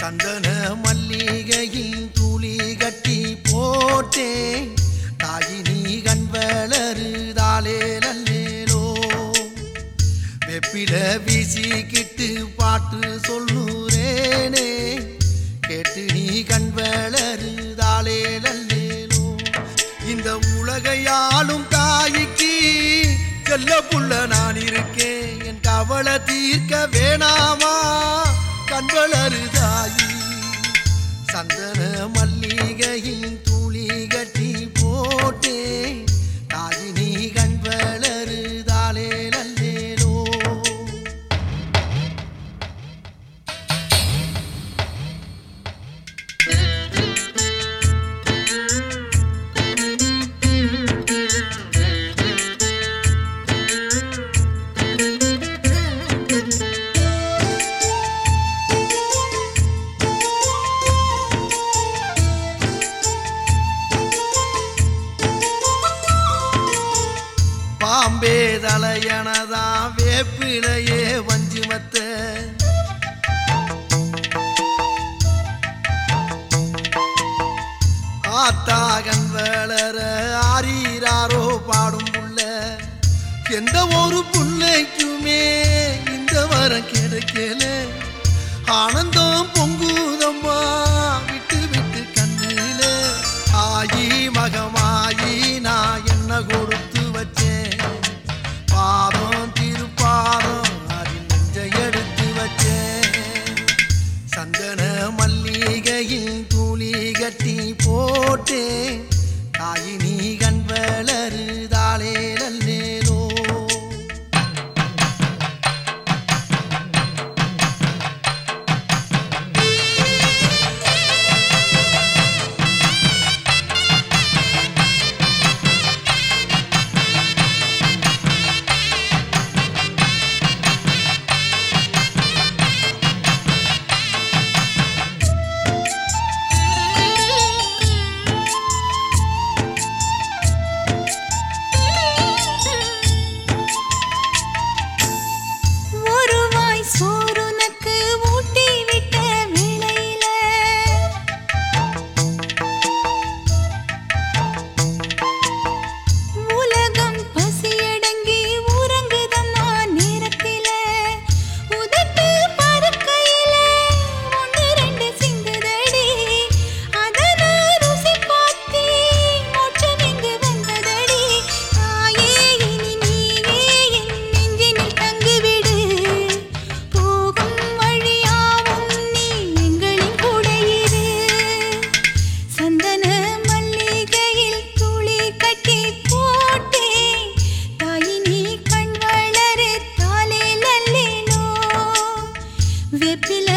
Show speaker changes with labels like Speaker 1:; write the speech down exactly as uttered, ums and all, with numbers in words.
Speaker 1: சந்தன மல்லிகையில் துளி கட்டி போட்டேன் தாயினி கண் வளருதாலே நல்லேலோ வெப்பில வீசிக்கிட்டு பாட்டு சொல்லுறேனே கேட்டு நீ கண் வளருதாலே நல்லேலோ இந்த உலகையாளும் தாய்க்கு செல்ல புள்ள நான் இருக்கேன் என் கவலை தீர்க்க வேணாமா கண் வளருதாயி சந்தன மல்லிகையில் துளி கட்டி போட்டே தாயினி கண் வளருதாலே நல்லேலோ பாம்பே தலையனதா வேப்பிலையே வஞ்சிமத்த ஆத்தா கண் வளர ஆரீராரோ பாடும் புள்ள எந்த ஒரு புள்ளைக்குமே இந்த வரம் கிடைக்கல ஆனந்தம் பொங்குதம்மா விட்டு விட்டு கண்ணில ஆயி மகமாயி நான் என்ன கொடுத்து வச்சேன் பாதம் திருப்பாதம் அதில் நெஞ்சை எடுத்து வச்சேன் சந்தன மல்லிகையில் துளி கட்டி போட்டேன் தாயினி கண் வளருதாலே நல்லேலோ வெப்பில